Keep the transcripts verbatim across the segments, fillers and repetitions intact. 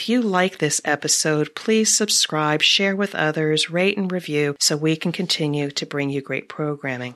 If you like this episode, please subscribe, share with others, rate and review so we can continue to bring you great programming.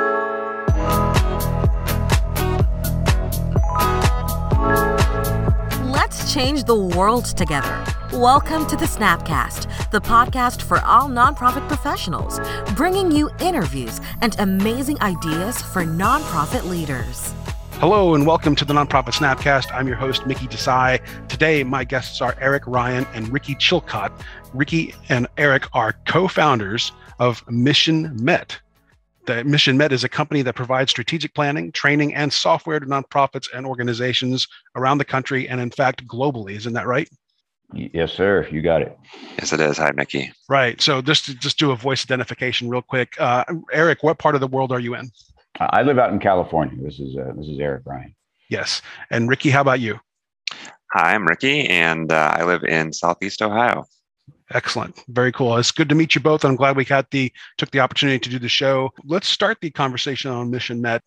Let's change the world together. Welcome to the Snapcast, the podcast for all nonprofit professionals, bringing you interviews and amazing ideas for nonprofit leaders. Hello and welcome to the Nonprofit Snapcast. I'm your host, Mickey Desai. Today, my guests are Eric Ryan and Ricky Chilcott. Ricky and Eric are co-founders of Mission Met. The Mission Met is a company that provides strategic planning, training, and software to nonprofits and organizations around the country and, in fact, globally. Isn't that right? Yes, sir. You got it. Yes, it is. Hi, Mickey. Right. So just to just do a voice identification real quick. Uh, Eric, what part of the world are you in? I live out in California. This is uh, this is Eric Ryan. Yes. And Ricky, how about you? Hi, I'm Ricky, and uh, I live in Southeast Ohio. Excellent. Very cool. It's good to meet you both. I'm glad we got the took the opportunity to do the show. Let's start the conversation on Mission Met.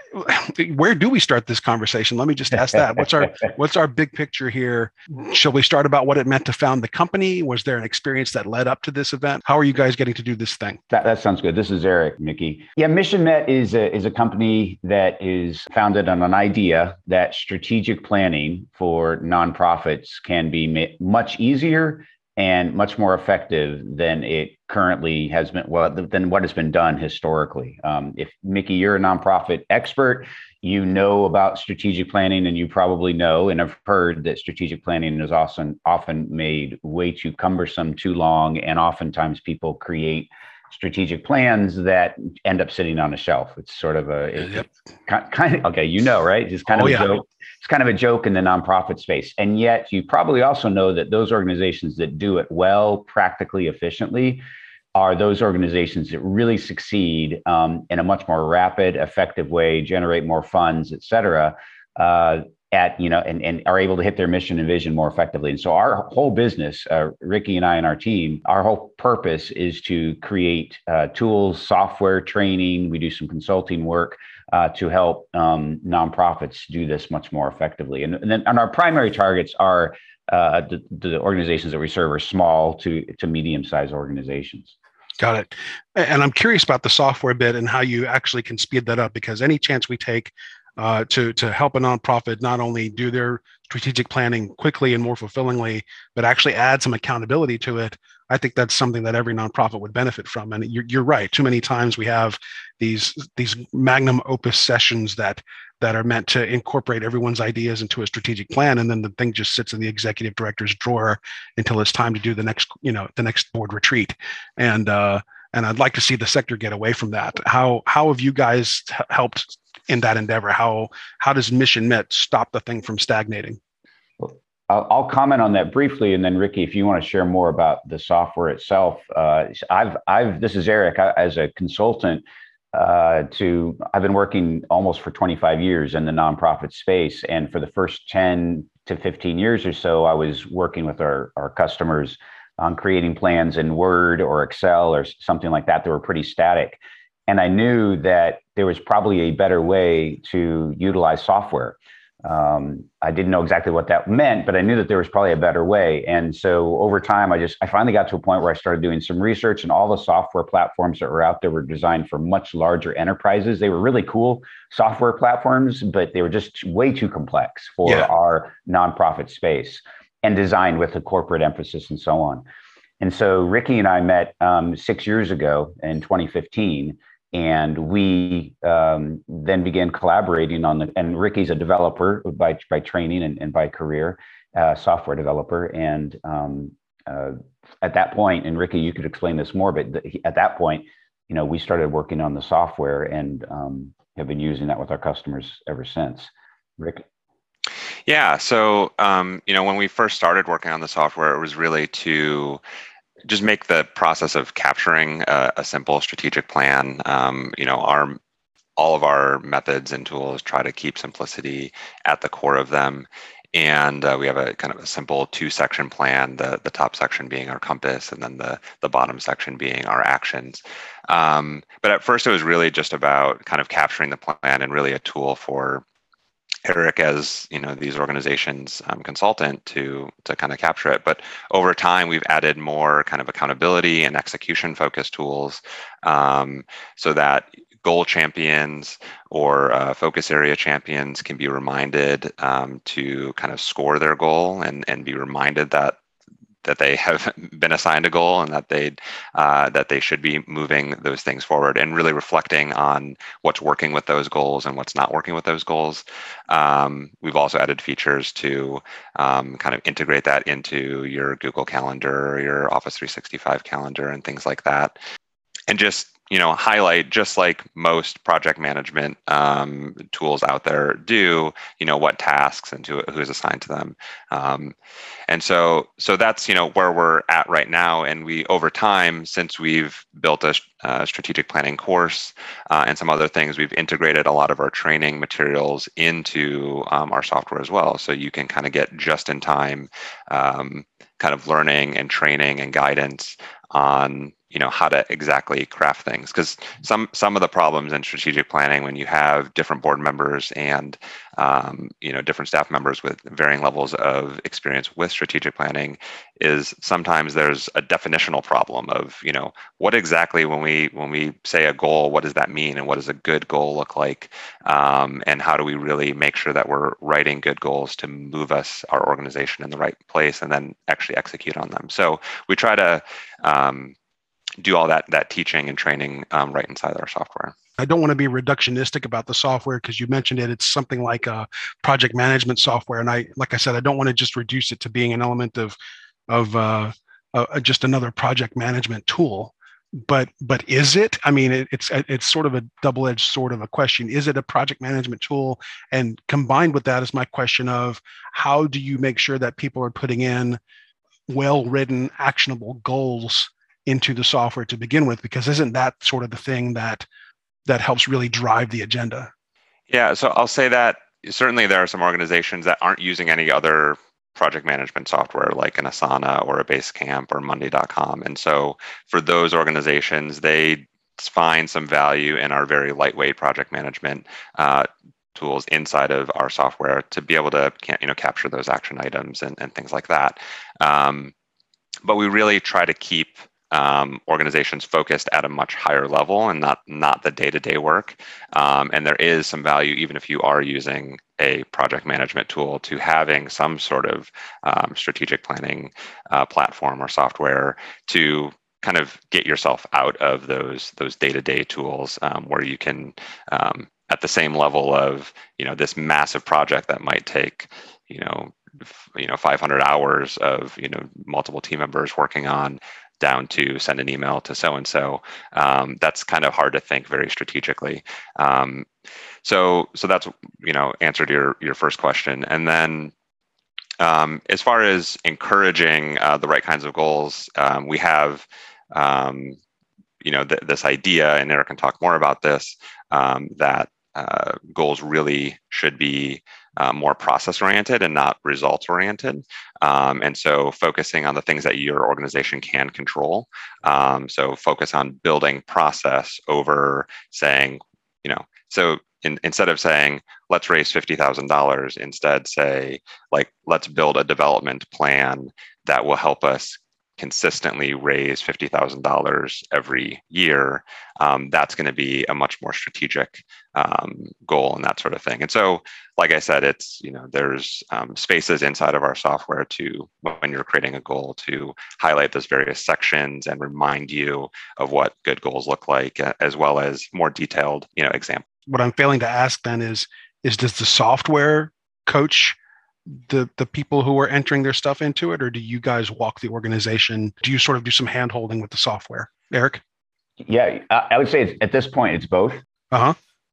Where do we start this conversation? Let me just ask that. What's our what's our big picture here? Shall we start about what it meant to found the company? Was there an experience that led up to this event? How are you guys getting to do this thing? That, that sounds good. This is Eric, Mickey. Yeah, Mission Met is a, is a company that is founded on an idea that strategic planning for nonprofits can be ma- much easier and much more effective than it currently has been, well, than what has been done historically. Um, if, Mickey, you're a nonprofit expert, you know about strategic planning, and you probably know and have heard that strategic planning is often, often made way too cumbersome, too long, and oftentimes people create strategic plans that end up sitting on a shelf. It's sort of a it, yep. kind of, okay, you know, right? It's kind oh, of a yeah. joke. It's kind of a joke in the nonprofit space. And yet you probably also know that those organizations that do it well, practically, efficiently, are those organizations that really succeed um, in a much more rapid, effective way, generate more funds, et cetera, uh, at, you know, and, and are able to hit their mission and vision more effectively. And so our whole business, uh, Ricky and I and our team, our whole purpose is to create uh, tools, software, training. We do some consulting work uh, to help um, nonprofits do this much more effectively. And, and then and our primary targets are uh, the, the organizations that we serve are small to, to medium-sized organizations. Got it. And I'm curious about the software bit and how you actually can speed that up, because any chance we take Uh, to to help a nonprofit not only do their strategic planning quickly and more fulfillingly, but actually add some accountability to it, I think that's something that every nonprofit would benefit from. And you're, you're right. Too many times we have these these magnum opus sessions that that are meant to incorporate everyone's ideas into a strategic plan, and then the thing just sits in the executive director's drawer until it's time to do the next you know the next board retreat. And uh, and I'd like to see the sector get away from that. How how have you guys h- helped in that endeavor? How how does Mission Met stop the thing from stagnating? Well, I'll, I'll comment on that briefly, and then Ricky, if you want to share more about the software itself. Uh, I've I've this is Eric. I, as a consultant, uh, to I've been working almost for twenty-five years in the nonprofit space, and for the first ten to fifteen years or so, I was working with our our customers on creating plans in Word or Excel or something like that that were pretty static. And I knew that there was probably a better way to utilize software. Um, I didn't know exactly what that meant, but I knew that there was probably a better way. And so over time, I just, I finally got to a point where I started doing some research, and all the software platforms that were out there were designed for much larger enterprises. They were really cool software platforms, but they were just way too complex for yeah. our nonprofit space and designed with a corporate emphasis and so on. And so Ricky and I met um, six years ago in twenty fifteen. And we um, then began collaborating on the, and Ricky's a developer by, by training and, and by career, uh, software developer. And um, uh, at that point, and Ricky, you could explain this more, but the, at that point, you know, we started working on the software and um, have been using that with our customers ever since. Rick? Yeah. So, um, you know, when we first started working on the software, it was really to just make the process of capturing a, a simple strategic plan. Um, you know, our all of our methods and tools try to keep simplicity at the core of them. And uh, we have a kind of a simple two-section plan, the, the top section being our compass, and then the, the bottom section being our actions. Um, but at first, it was really just about kind of capturing the plan and really a tool for Eric as, you know, these organizations um, consultant to to kind of capture it. But over time, we've added more kind of accountability and execution focused tools um, so that goal champions or uh, focus area champions can be reminded um, to kind of score their goal and and be reminded that that they have been assigned a goal and that they uh, that they should be moving those things forward and really reflecting on what's working with those goals and what's not working with those goals. Um, we've also added features to um, kind of integrate that into your Google Calendar or your Office three sixty-five calendar and things like that. And just, you know, highlight, just like most project management um, tools out there do, you know, what tasks and to who is assigned to them. Um, and so, so that's, you know, where we're at right now. And we, over time, since we've built a, a strategic planning course uh, and some other things, we've integrated a lot of our training materials into um, our software as well. So you can kind of get just in time um, kind of learning and training and guidance on, you know, how to exactly craft things. Because some some of the problems in strategic planning, when you have different board members and um, you know, different staff members with varying levels of experience with strategic planning, is sometimes there's a definitional problem of, you know, what exactly, when we when we say a goal, what does that mean, and what does a good goal look like, um, and how do we really make sure that we're writing good goals to move us, our organization, in the right place, and then actually execute on them. So we try to um, do all that that teaching and training um, right inside our software. I don't want to be reductionistic about the software because you mentioned it. It's something like a project management software, and I, like I said, I don't want to just reduce it to being an element of of uh, uh, just another project management tool. But but is it? I mean, it, it's it's sort of a double-edged sort of a question. Is it a project management tool? And combined with that is my question of how do you make sure that people are putting in well-written, actionable goals into the software to begin with, because isn't that sort of the thing that that helps really drive the agenda? Yeah, so I'll say that certainly there are some organizations that aren't using any other project management software like an Asana or a Basecamp or Monday dot com. And so for those organizations, they find some value in our very lightweight project management uh, tools inside of our software to be able to, you know, capture those action items and, and things like that. Um, but we really try to keep Um, organizations focused at a much higher level and not not the day-to-day work. Um, and there is some value, even if you are using a project management tool, to having some sort of um, strategic planning uh, platform or software to kind of get yourself out of those those day-to-day tools um, where you can, um, at the same level of, you know, this massive project that might take, you know, f- you know, five hundred hours of, you know, multiple team members working on, down to send an email to so-and-so. Um, that's kind of hard to think very strategically. Um, so, so that's, you know, answered your, your first question. And then um, as far as encouraging uh, the right kinds of goals, um, we have, um, you know, th- this idea, and Eric can talk more about this, um, that uh, goals really should be Uh, more process-oriented and not results-oriented. Um, and so focusing on the things that your organization can control. Um, so focus on building process over saying, you know, so in, instead of saying, let's raise fifty thousand dollars, instead say, like, let's build a development plan that will help us consistently raise fifty thousand dollars every year. Um, that's going to be a much more strategic um, goal and that sort of thing. And so, like I said, it's, you know, there's um, spaces inside of our software to, when you're creating a goal, to highlight those various sections and remind you of what good goals look like, as well as more detailed, you know, examples. What I'm failing to ask then is, is does the software coach the the people who are entering their stuff into it, or do you guys walk the organization? Do you sort of do some hand holding with the software? Eric? Yeah, I would say it's, at this point, it's both. Uh-huh.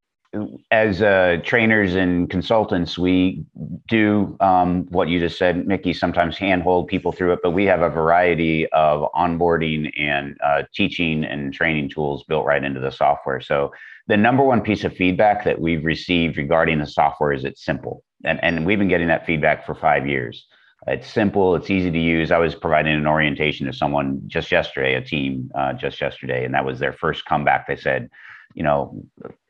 As uh, trainers and consultants, we do um, what you just said, Mickey, sometimes handhold people through it, but we have a variety of onboarding and uh, teaching and training tools built right into the software. So the number one piece of feedback that we've received regarding the software is it's simple. And, and we've been getting that feedback for five years. It's simple, it's easy to use. I was providing an orientation to someone just yesterday, a team uh, just yesterday, and that was their first comeback. They said, you know,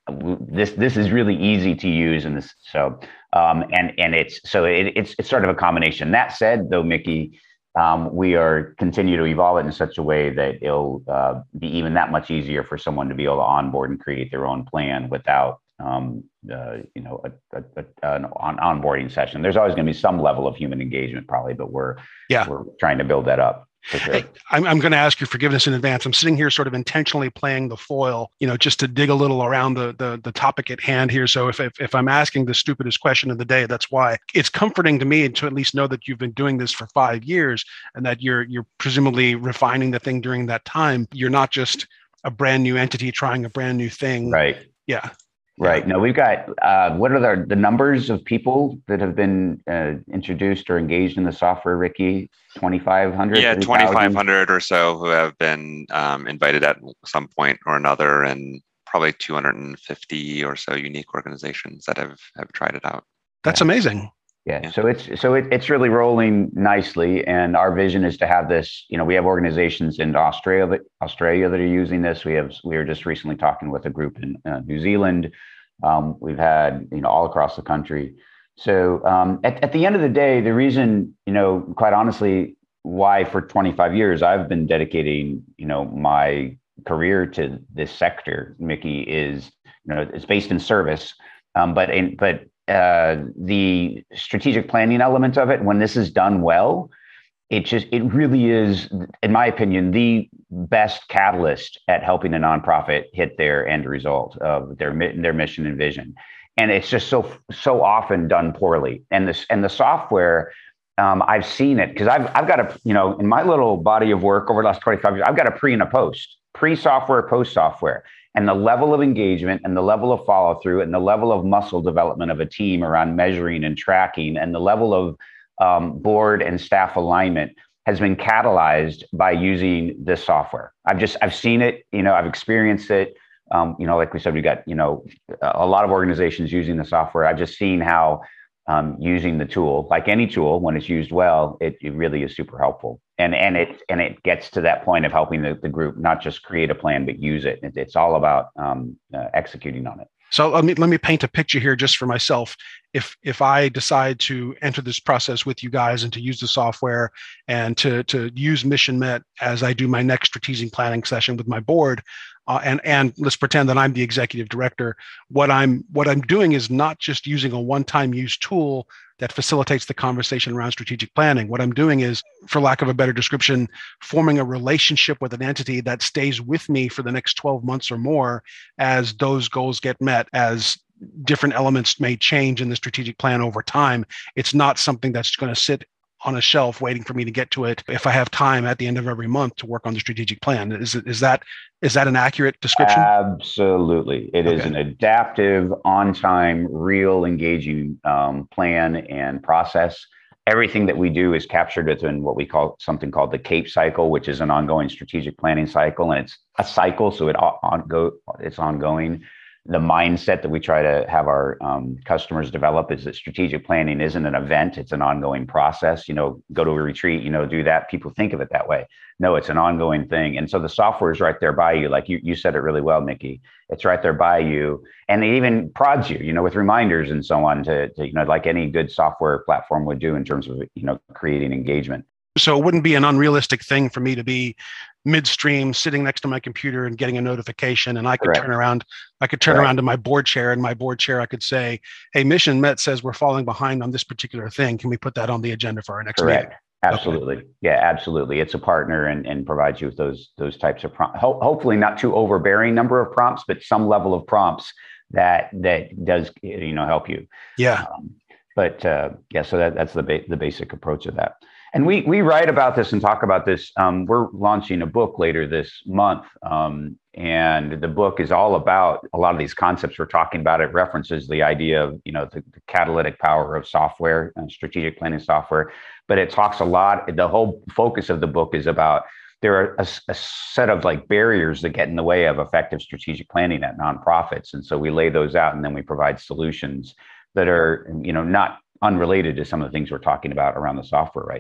this this is really easy to use, and this so um, and and it's so it, it's it's sort of a combination. That said, though, Mickey, um, we are continue to evolve it in such a way that it'll uh, be even that much easier for someone to be able to onboard and create their own plan without um, uh, you know a, a, a, an on onboarding session. There's always going to be some level of human engagement, probably, but we're yeah we're trying to build that up. Sure. Hey, I'm, I'm going to ask your forgiveness in advance. I'm sitting here sort of intentionally playing the foil, you know, just to dig a little around the the, the topic at hand here. So if, if if I'm asking the stupidest question of the day, that's why. It's comforting to me to at least know that you've been doing this for five years and that you're you're presumably refining the thing during that time. You're not just a brand new entity trying a brand new thing. Right. Yeah. Right. No, we've got, uh, what are the, the numbers of people that have been uh, introduced or engaged in the software, Ricky? twenty-five hundred? Yeah, twenty-five hundred or so who have been um, invited at some point or another, and probably two hundred fifty or so unique organizations that have, have tried it out. That's yeah. amazing. Yeah. yeah. So it's, so it, it's really rolling nicely. And our vision is to have this, you know, we have organizations in Australia, that, Australia that are using this. We have, we were just recently talking with a group in uh, New Zealand. Um, we've had, you know, all across the country. So um, at, at the end of the day, the reason, you know, quite honestly, why for twenty-five years I've been dedicating, you know, my career to this sector, Mickey, is, you know, it's based in service, um, but in, but uh, the strategic planning element of it, when this is done well, it just, it really is, in my opinion, the best catalyst at helping a nonprofit hit their end result of their their mission and vision. And it's just so so often done poorly. And this and the software, um, I've seen it because I've I've got a, you know, in my little body of work over the last twenty-five years, I've got a pre and a post, pre-software, post-software. And the level of engagement and the level of follow through and the level of muscle development of a team around measuring and tracking and the level of um, board and staff alignment has been catalyzed by using this software. I've just, I've seen it, you know, I've experienced it. Um, you know, like we said, we got, you know, a lot of organizations using the software. I've just seen how um, using the tool, like any tool, when it's used well, it, it really is super helpful. And and it and it gets to that point of helping the, the group not just create a plan, but use it. it it's all about um, uh, executing on it. So let me let me paint a picture here just for myself. If if I decide to enter this process with you guys and to use the software and to to use Mission Met as I do my next strategic planning session with my board, uh, and and let's pretend that I'm the executive director, what I'm what I'm doing is not just using a one-time use tool that facilitates the conversation around strategic planning. What I'm doing is, for lack of a better description, forming a relationship with an entity that stays with me for the next twelve months or more as those goals get met, as different elements may change in the strategic plan over time. It's not something that's going to sit on a shelf waiting for me to get to it if I have time at the end of every month to work on the strategic plan. Is is that is that an accurate description? Absolutely. It okay. is an adaptive, on-time, real, engaging um, plan and process. Everything that we do is captured within what we call something called the CAPE cycle, which is an ongoing strategic planning cycle. And it's a cycle, so it on go, it's ongoing. The mindset that we try to have our um, customers develop is that strategic planning isn't an event, it's an ongoing process. You know, go to a retreat, you know, do that. People think of it that way. No, it's an ongoing thing. And so the software is right there by you. Like you, you said it really well, Mickey. It's right there by you. And it even prods you, you know, with reminders and so on to, to, you know, like any good software platform would do in terms of, you know, creating engagement. So it wouldn't be an unrealistic thing for me to be midstream sitting next to my computer and getting a notification, and I could Correct. turn around, I could turn Correct. around to my board chair, and my board chair, I could say, hey, Mission Met says we're falling behind on this particular thing. Can we put that on the agenda for our next Correct. meeting? Absolutely. Okay. Yeah, absolutely. It's a partner and, and provides you with those, those types of prompts. Ho- hopefully not too overbearing number of prompts, but some level of prompts that, that does, you know, help you. Yeah. Um, but uh, yeah, so that, that's the ba- the basic approach of that. And we we write about this and talk about this. Um, we're launching a book later this month. Um, and the book is all about a lot of these concepts we're talking about. It references the idea of, you know, the, the catalytic power of software and strategic planning software. But it talks a lot. The whole focus of the book is about there are a, a set of like barriers that get in the way of effective strategic planning at nonprofits. And so we lay those out and then we provide solutions that are, you know, not unrelated to some of the things we're talking about around the software right now.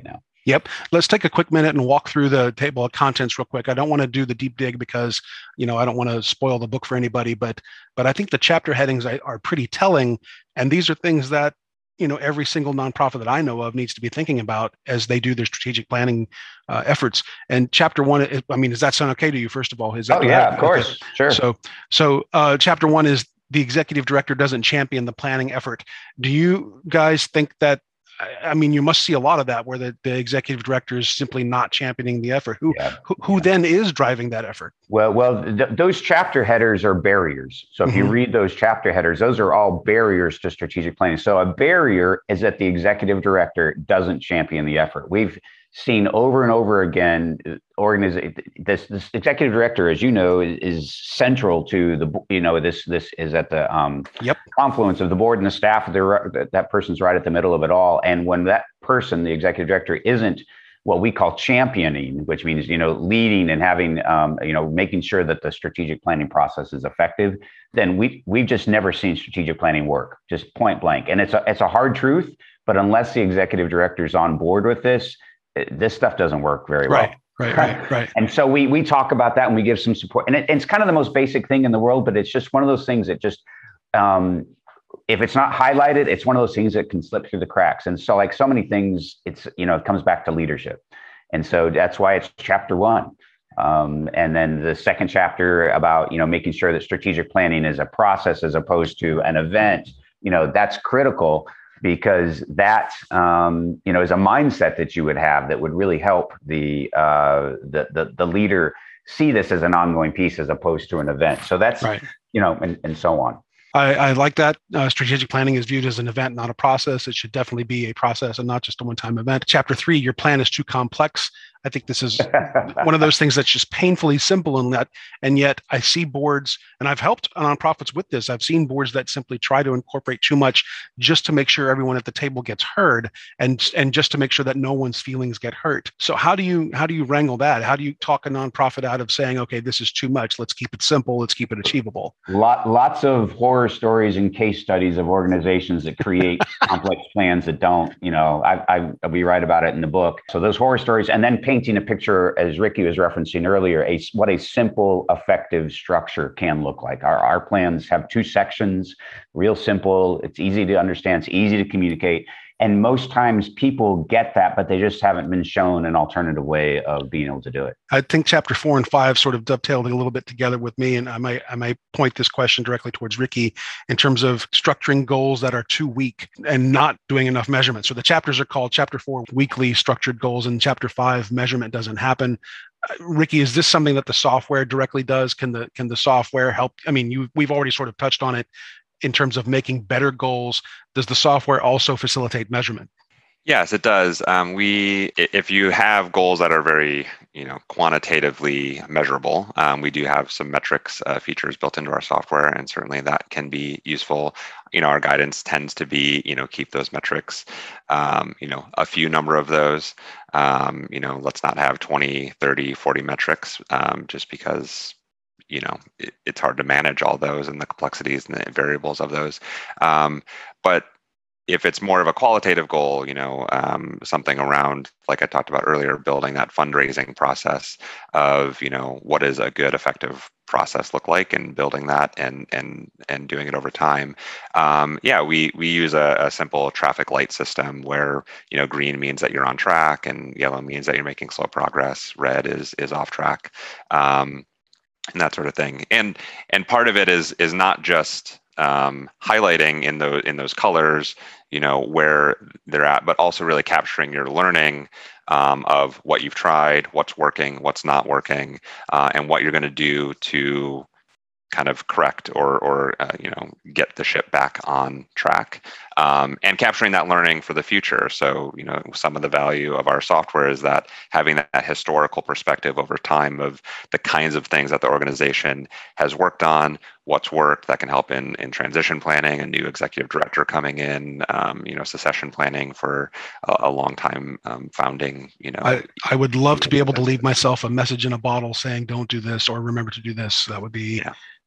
Yep. Let's take a quick minute and walk through the table of contents real quick. I don't want to do the deep dig because, you know, I don't want to spoil the book for anybody, but but I think the chapter headings are pretty telling. And these are things that, you know, every single nonprofit that I know of needs to be thinking about as they do their strategic planning uh, efforts. And chapter one, I mean, does that sound okay to you, first of all? Is that oh, yeah, of course. Okay. Sure. So, so uh, chapter one is the executive director doesn't champion the planning effort. Do you guys think that, I mean, you must see a lot of that where the, the executive director is simply not championing the effort. Who yeah. who, who yeah. then is driving that effort? Well, well, th- those chapter headers are barriers. So if mm-hmm. you read those chapter headers, those are all barriers to strategic planning. So a barrier is that the executive director doesn't champion the effort. We've seen over and over again, organiz- this, this executive director, as you know, is, is central to the, you know, this this is at the um, yep. confluence of the board and the staff. They're, that person's right at the middle of it all. And when that person, the executive director, isn't what we call championing, which means, you know, leading and having, um, you know, making sure that the strategic planning process is effective, then we we've just never seen strategic planning work, just point blank. And it's a it's a hard truth, but unless the executive director is on board with this, this stuff doesn't work very well. Right, right, right, right. And so we we talk about that and we give some support. And it, it's kind of the most basic thing in the world, but it's just one of those things that just, um, if it's not highlighted, it's one of those things that can slip through the cracks. And so like so many things, it's, you know, it comes back to leadership. And so that's why it's chapter one. Um, and then the second chapter about, you know, making sure that strategic planning is a process as opposed to an event, you know, that's critical. Because that, um, you know, is a mindset that you would have that would really help the, uh, the the the leader see this as an ongoing piece as opposed to an event. So that's, right. you know, and, and so on. I, I like that. Uh, strategic planning is viewed as an event, not a process. It should definitely be a process and not just a one-time event. Chapter three, your plan is too complex. I think this is one of those things that's just painfully simple in that. And yet I see boards, and I've helped nonprofits with this. I've seen boards that simply try to incorporate too much just to make sure everyone at the table gets heard and, and just to make sure that no one's feelings get hurt. So how do you, how do you wrangle that? How do you talk a nonprofit out of saying, okay, this is too much. Let's keep it simple. Let's keep it achievable. Lot, lots of horror stories and case studies of organizations that create complex plans that don't, you know, I, I, we write about it in the book. So those horror stories, and then painting a picture, as Ricky was referencing earlier, a, what a simple, effective structure can look like. Our, our plans have two sections, real simple. It's easy to understand. It's easy to communicate. And most times people get that, but they just haven't been shown an alternative way of being able to do it. I think chapter four and five sort of dovetailed a little bit together with me. And I might, I might point this question directly towards Ricky in terms of structuring goals that are too weak and not doing enough measurement. So the chapters are called chapter four, weekly structured goals, and chapter five, measurement doesn't happen. Uh, Ricky, is this something that the software directly does? Can the, can the software help? I mean, you, we've already sort of touched on it. In terms of making better goals, does the software also facilitate measurement? Yes, it does. Um, we, if you have goals that are very, you know, quantitatively measurable, um, we do have some metrics uh, features built into our software, and certainly that can be useful. You know, our guidance tends to be, you know, keep those metrics, um, you know, a few number of those. Um, you know, let's not have twenty, thirty, forty metrics, um, just because, you know, it, it's hard to manage all those and the complexities and the variables of those. Um, but if it's more of a qualitative goal, you know, um, something around, like I talked about earlier, building that fundraising process of, you know, what does a good, effective process look like, and building that and and and doing it over time. Um, yeah, we we use a, a simple traffic light system where, you know, green means that you're on track, and yellow means that you're making slow progress. Red is is off track. Um, and that sort of thing. And and part of it is is not just um, highlighting in those in those colors, you know, where they're at, but also really capturing your learning um, of what you've tried, what's working, what's not working, uh, and what you're going to do to kind of correct or, or uh, you know, get the ship back on track, um, and capturing that learning for the future. So, you know, some of the value of our software is that having that, that historical perspective over time of the kinds of things that the organization has worked on, what's worked that can help in, in transition planning, a new executive director coming in, um, you know, succession planning for a, a long time um, founding, you know. I, I would love to be able to leave myself a message in a bottle saying, don't do this, or remember to do this. That would be, yeah. Yeah,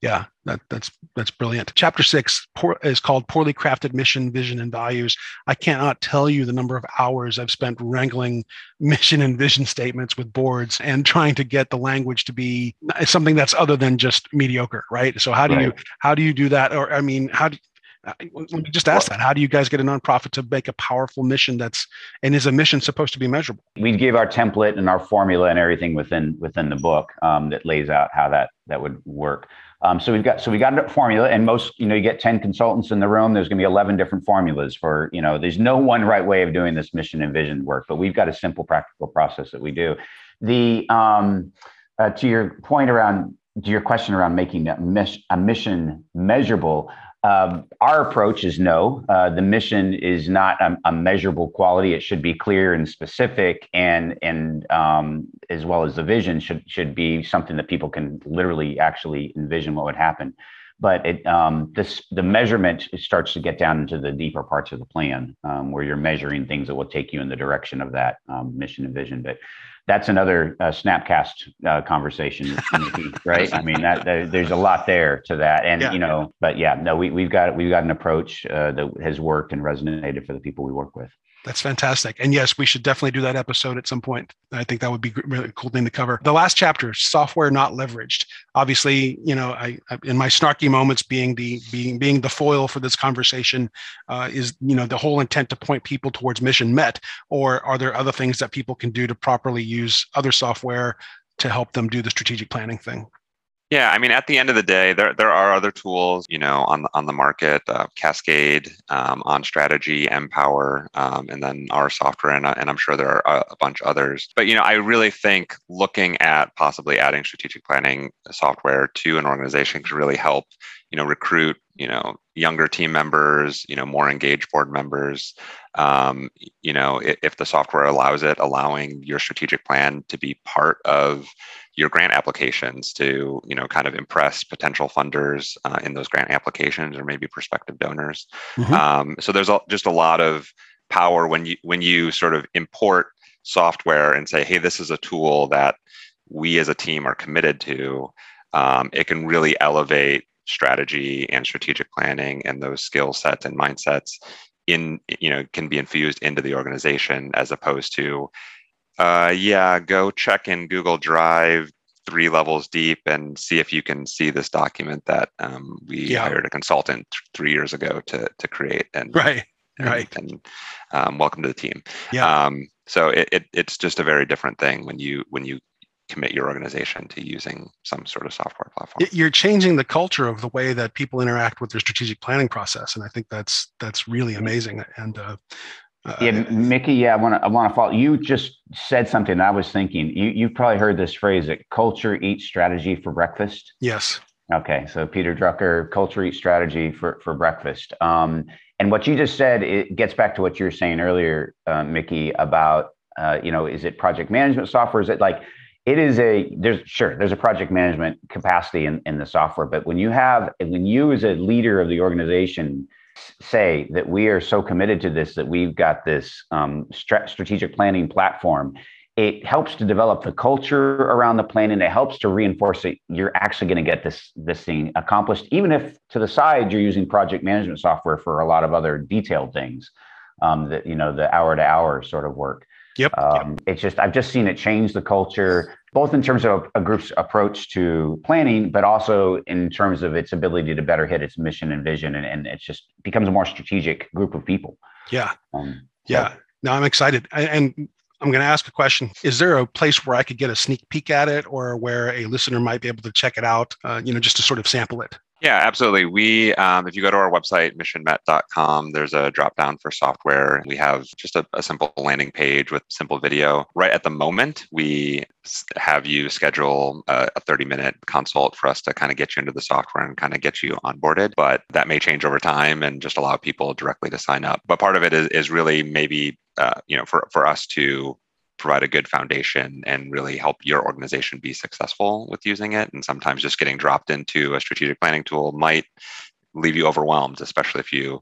that that's that's brilliant. Chapter six poor, is called Poorly Crafted Mission, Vision, and Values. I cannot tell you the number of hours I've spent wrangling mission and vision statements with boards and trying to get the language to be something that's other than just mediocre, right? So how do right. you how do you do that? Or I mean, how do let me just ask that. How do you guys get a nonprofit to make a powerful mission that's, and is a mission supposed to be measurable? We give our template and our formula and everything within within the book um, that lays out how that that would work. Um, so we've got so we got a formula, and most, you know, you get ten consultants in the room. There's going to be eleven different formulas for, you know, there's no one right way of doing this mission and vision work, but we've got a simple, practical process that we do. The um, uh, to your point around, to your question around making a, mis- a mission measurable. Um, our approach is no. Uh, the mission is not a, a measurable quality. It should be clear and specific, and and um, as well as the vision should should be something that people can literally actually envision what would happen. But it um, this the measurement it starts to get down into the deeper parts of the plan, um, where you're measuring things that will take you in the direction of that um, mission and vision. But that's another uh, Snapcast uh, conversation, Nikki, right? I mean, that, that there's a lot there to that, and yeah. you know, but yeah, no, we we've got we've got an approach uh, that has worked and resonated for the people we work with. That's fantastic. And yes, we should definitely do that episode at some point. I think that would be a really cool thing to cover. The last chapter, software not leveraged. Obviously, you know, I, I in my snarky moments being the being being the foil for this conversation uh, is, you know, the whole intent to point people towards mission met, or are there other things that people can do to properly use other software to help them do the strategic planning thing? Yeah, I mean, at the end of the day, there there are other tools, you know, on the, on the market, uh, Cascade, um, OnStrategy, Empower, um, and then our software, and, and I'm sure there are a bunch of others. But, you know, I really think looking at possibly adding strategic planning software to an organization could really help, you know, recruit, you know, younger team members, you know, more engaged board members. Um, you know, if, if the software allows it, allowing your strategic plan to be part of your grant applications to, you know, kind of impress potential funders uh, in those grant applications, or maybe prospective donors. Mm-hmm. Um, so there's a, just a lot of power when you when you sort of import software and say, hey, this is a tool that we as a team are committed to. Um, it can really elevate strategy and strategic planning, and those skill sets and mindsets in, you know, can be infused into the organization, as opposed to, uh, yeah, go check in Google Drive three levels deep and see if you can see this document that um, we yeah. hired a consultant th- three years ago to to create. And right, and, right, and um, welcome to the team. Yeah. Um, so it, it it's just a very different thing when you when you commit your organization to using some sort of software platform. You're changing the culture of the way that people interact with their strategic planning process, and I think that's that's really amazing. And uh, uh, yeah, Mickey, yeah, I want to I want to follow. You just said something I was thinking. You you've probably heard this phrase that culture eats strategy for breakfast. Yes. Okay, so Peter Drucker, culture eats strategy for for breakfast. Um, and what you just said, it gets back to what you were saying earlier, uh, Mickey, about uh, you know, is it project management software? Is it like It is a, there's sure, there's a project management capacity in, in the software, but when you have, when you as a leader of the organization say that we are so committed to this, that we've got this um, stra- strategic planning platform, it helps to develop the culture around the planning. It helps to reinforce that you're actually going to get this, this thing accomplished, even if to the side you're using project management software for a lot of other detailed things, um, that, you know, the hour to hour sort of work. Yep, um, yep. It's just, I've just seen it change the culture, both in terms of a group's approach to planning, but also in terms of its ability to better hit its mission and vision. And, and it just becomes a more strategic group of people. Yeah. Um, yeah. So. No, I'm excited. I, and I'm going to ask a question. Is there a place where I could get a sneak peek at it, or where a listener might be able to check it out, uh, you know, just to sort of sample it? Yeah, absolutely. We, um, if you go to our website, mission met dot com, there's a drop down for software. We have just a, a simple landing page with simple video. Right at the moment, we have you schedule a, a thirty minute consult for us to kind of get you into the software and kind of get you onboarded. But that may change over time and just allow people directly to sign up. But part of it is, is really maybe, uh, you know, for, for us to provide a good foundation and really help your organization be successful with using it. And sometimes just getting dropped into a strategic planning tool might leave you overwhelmed, especially if you,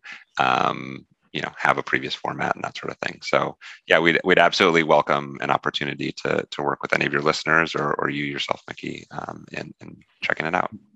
um, you know, have a previous format and that sort of thing. So yeah, we'd, we'd absolutely welcome an opportunity to to work with any of your listeners, or, or you yourself, Mickey, um, in, in checking it out.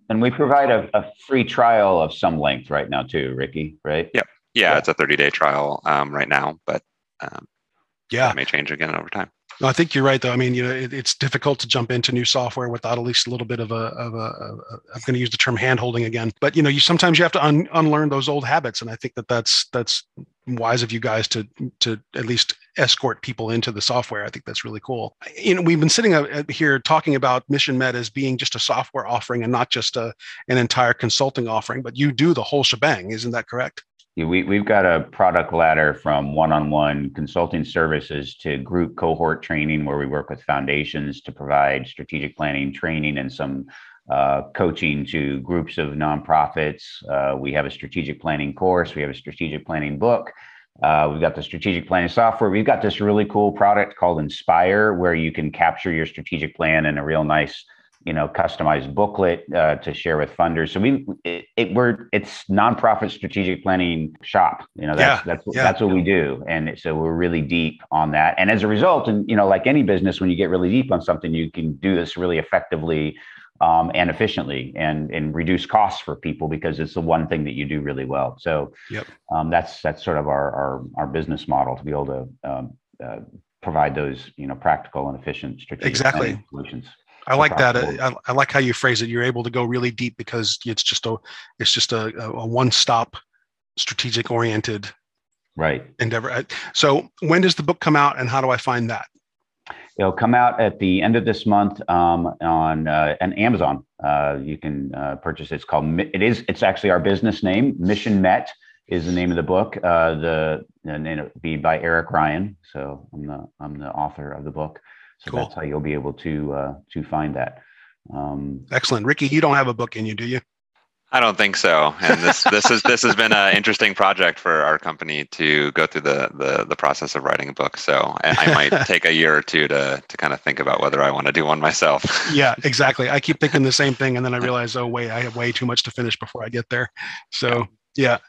And we provide a, a free trial of some length right now too, Ricky, right? Yep. Yeah, Yeah. it's a thirty-day trial um, right now, but um, Yeah. that may change again over time. No, I think you're right, though. I mean, you know, it, it's difficult to jump into new software without at least a little bit of a, of a, of a I'm going to use the term hand-holding again, but you know, you sometimes you have to un, unlearn those old habits, and I think that that's that's wise of you guys to to at least escort people into the software. I think that's really cool. You know, we've been sitting here talking about Mission Met as being just a software offering and not just a an entire consulting offering, but you do the whole shebang, isn't that correct? Yeah, we, we've got a product ladder from one-on-one consulting services to group cohort training, where we work with foundations to provide strategic planning training and some uh, coaching to groups of nonprofits. Uh, we have a strategic planning course. We have a strategic planning book. Uh, we've got the strategic planning software. We've got this really cool product called Inspire, where you can capture your strategic plan in a real nice, you know, customized booklet uh, to share with funders. So we, it, it we're it's nonprofit strategic planning shop. You know, that's Yeah, that's yeah. that's what we do, and so we're really deep on that. And as a result, and you know, like any business, when you get really deep on something, you can do this really effectively um, and efficiently, and and reduce costs for people because it's the one thing that you do really well. So Yep. um, that's that's sort of our our our business model, to be able to um, uh, provide those, you know, practical and efficient strategic Exactly. planning solutions. I like that. Across the board. I, I like how you phrase it. You're able to go really deep because it's just a it's just a, a one-stop, strategic oriented Right. endeavor. So when does the book come out, and how do I find that? It'll come out at the end of this month um, on uh, on Amazon. Uh, you can uh, purchase it. It's called. It is. It's actually our business name. Mission Met is the name of the book. Uh, the and it'll be by Eric Ryan. So I'm the I'm the author of the book. So Cool. that's how you'll be able to uh, to find that. Um, Excellent. Ricky, you don't have a book in you, do you? I don't think so. And this this is this has been an interesting project for our company to go through the the, the process of writing a book. So I, I might take a year or two to to kind of think about whether I want to do one myself. Yeah, exactly. I keep thinking the same thing, and then I realize, oh wait, I have way too much to finish before I get there. So yeah,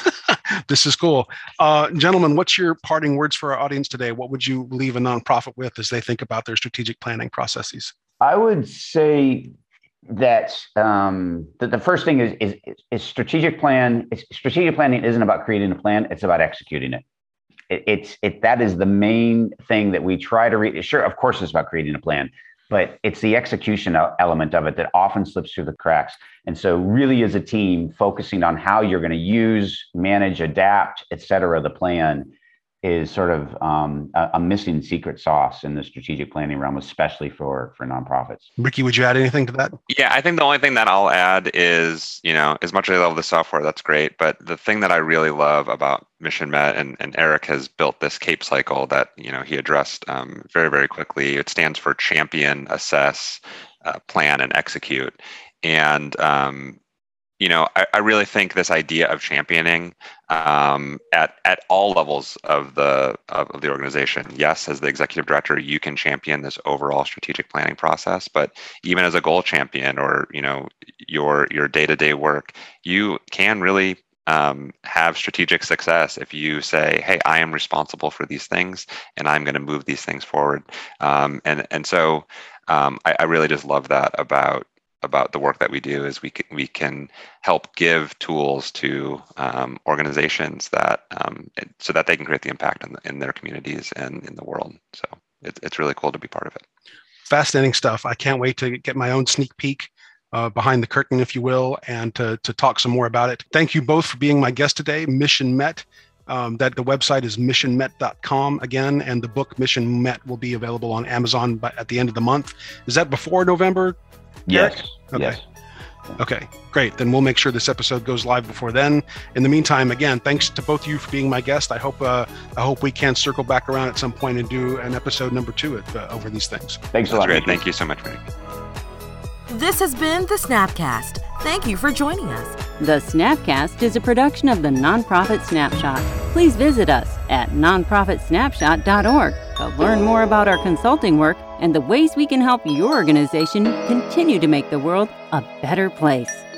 this is cool. Uh, gentlemen, what's your parting words for our audience today? What would you leave a nonprofit with as they think about their strategic planning processes? I would say that um, the, the first thing is, is is strategic plan. It's, strategic planning isn't about creating a plan; it's about executing it. it it's it that is the main thing that we try to read. Sure, of course, it's about creating a plan, but it's the execution element of it that often slips through the cracks. And so, really, as a team, focusing on how you're going to use, manage, adapt, et cetera, the plan is sort of um, a, a missing secret sauce in the strategic planning realm, especially for for nonprofits. Ricky, would you add anything to that? Yeah, I think the only thing that I'll add is, you know, as much as I love the software, that's great. But the thing that I really love about Mission Met, and, and Eric has built this CAPE cycle that, you know, he addressed um, very, very quickly. It stands for champion, assess, uh, plan, and execute. And, um, you know, I, I really think this idea of championing um, at at all levels of the of, of the organization. Yes, as the executive director, you can champion this overall strategic planning process, but even as a goal champion, or you know, your your day-to-day work, you can really um, have strategic success if you say, "Hey, I am responsible for these things, and I'm going to move these things forward." Um, and and so um, I, I really just love that about. about the work that we do is we can, we can help give tools to um, organizations that um, it, so that they can create the impact in, the, in their communities and in the world. So it, it's really cool to be part of it. Fascinating stuff. I can't wait to get my own sneak peek uh, behind the curtain, if you will, and to, to talk some more about it. Thank you both for being my guest today. Mission Met. Um, that the website is mission met dot com again, and the book Mission Met will be available on Amazon by, at the end of the month. Is that before November? Yes. Okay. Yes. Okay, great. Then we'll make sure this episode goes live before then. In the meantime, again, thanks to both of you for being my guest. I hope uh, I hope we can circle back around at some point and do an episode number two at, uh, over these things. Thanks a That's lot. great. Ricky. Thank you so much, Rick. This has been the Snapcast. Thank you for joining us. The Snapcast is a production of the Nonprofit Snapshot. Please visit us at nonprofit snapshot dot org to learn more about our consulting work and the ways we can help your organization continue to make the world a better place.